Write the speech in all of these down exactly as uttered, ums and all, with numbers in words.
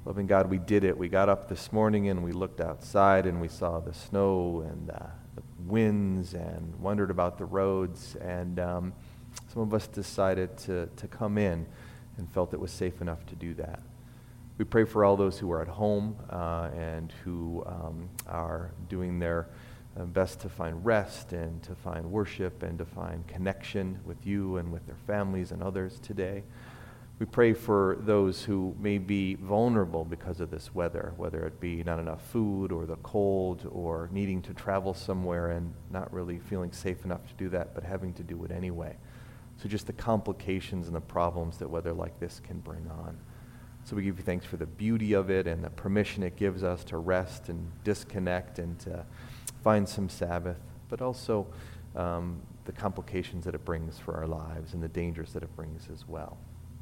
Loving God, we did it. We got up this morning and we looked outside and we saw the snow and uh, the winds and wondered about the roads. And um, some of us decided to, to come in and felt it was safe enough to do that. We pray for all those who are at home uh, and who um, are doing their uh, best to find rest and to find worship and to find connection with you and with their families and others today. We pray for those who may be vulnerable because of this weather, whether it be not enough food or the cold or needing to travel somewhere and not really feeling safe enough to do that, but having to do it anyway. So just the complications and the problems that weather like this can bring on. So we give you thanks for the beauty of it and the permission it gives us to rest and disconnect and to find some Sabbath, but also um, the complications that it brings for our lives and the dangers that it brings as well.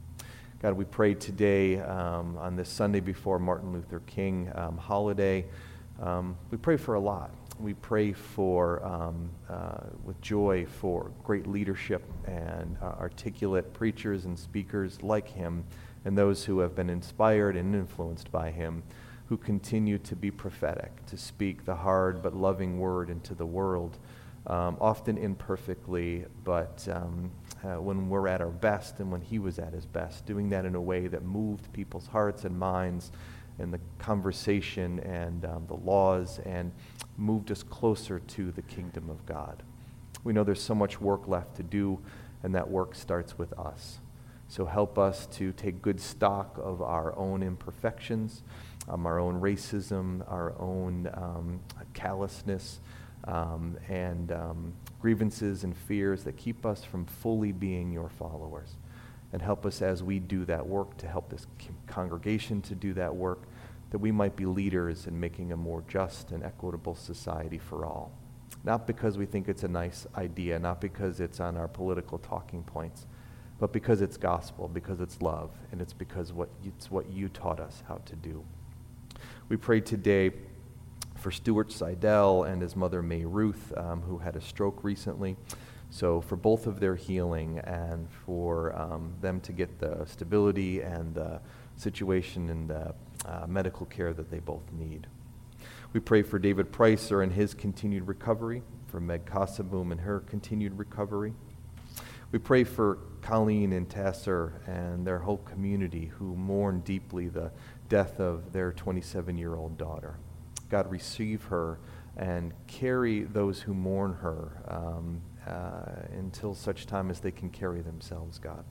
God, we pray today um, on this Sunday before Martin Luther King um, holiday. Um, we pray for a lot. We pray for, um, uh, with joy, for great leadership and uh, articulate preachers and speakers like him, and those who have been inspired and influenced by him, who continue to be prophetic, to speak the hard but loving word into the world, um, often imperfectly, but um, uh, when we're at our best and when he was at his best, doing that in a way that moved people's hearts and minds and the conversation and um, the laws and moved us closer to the kingdom of God. We know there's so much work left to do, and that work starts with us. So help us to take good stock of our own imperfections, um, our own racism, our own um, callousness, um, and um, grievances and fears that keep us from fully being your followers. And help us as we do that work to help this congregation to do that work, that we might be leaders in making a more just and equitable society for all. Not because we think it's a nice idea, not because it's on our political talking points, but because it's gospel, because it's love, and it's because what it's what you taught us how to do. We pray today for Stuart Seidel and his mother May Ruth, um, who had a stroke recently. So for both of their healing and for um, them to get the stability and the situation and the uh, medical care that they both need. We pray for David Pricer and his continued recovery, for Meg Kasaboom and her continued recovery. We pray for Colleen and Tasser and their whole community who mourn deeply the death of their twenty-seven-year-old daughter. God, receive her and carry those who mourn her um, uh, until such time as they can carry themselves, God.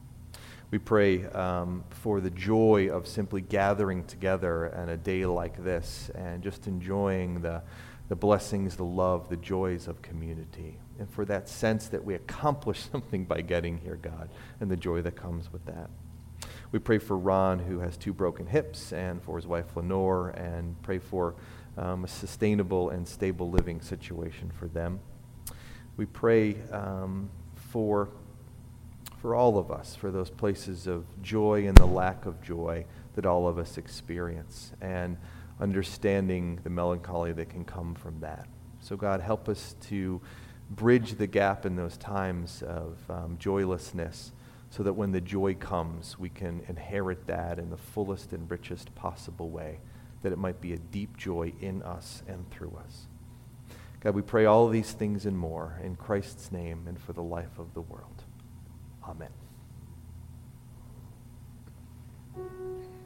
We pray um, for the joy of simply gathering together on a day like this and just enjoying the, the blessings, the love, the joys of community. And for that sense that we accomplish something by getting here, God, and the joy that comes with that. We pray for Ron, who has two broken hips, and for his wife Lenore, and pray for um, a sustainable and stable living situation for them. We pray um, for, for all of us, for those places of joy and the lack of joy that all of us experience, and understanding the melancholy that can come from that. So God, help us to bridge the gap in those times of um, joylessness, so that when the joy comes, we can inherit that in the fullest and richest possible way, that it might be a deep joy in us and through us. God, we pray all of these things and more in Christ's name and for the life of the world. Amen.